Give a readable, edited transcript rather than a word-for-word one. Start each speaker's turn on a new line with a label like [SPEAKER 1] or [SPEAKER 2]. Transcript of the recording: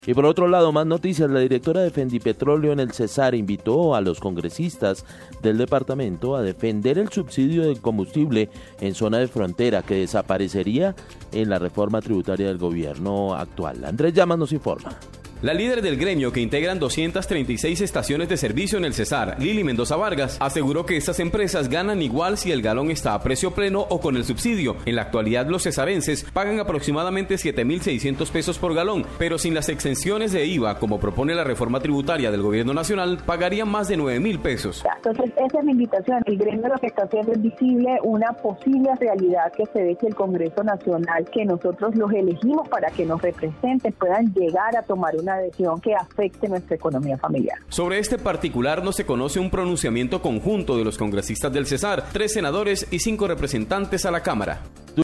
[SPEAKER 1] Y por otro lado, más noticias. La directora de Fendipetróleo en el Cesar invitó a los congresistas del departamento a defender el subsidio del combustible en zona de frontera que desaparecería en la reforma tributaria del gobierno actual. Andrés Llamas nos informa.
[SPEAKER 2] La líder del gremio, que integran 236 estaciones de servicio en el Cesar, Lili Mendoza Vargas, aseguró que estas empresas ganan igual si el galón está a precio pleno o con el subsidio. En la actualidad, los cesarenses pagan aproximadamente 7.600 pesos por galón, pero sin las exenciones de IVA, como propone la reforma tributaria del gobierno nacional, pagarían más de 9.000 pesos.
[SPEAKER 3] Entonces, esa es mi invitación. El gremio lo que está haciendo es visible una posible realidad que se ve que el Congreso Nacional, que nosotros los elegimos para que nos representen, puedan llegar a tomar una decisión que afecte nuestra economía familiar.
[SPEAKER 2] Sobre este particular no se conoce un pronunciamiento conjunto de los congresistas del Cesar, 3 senadores y 5 representantes a la Cámara.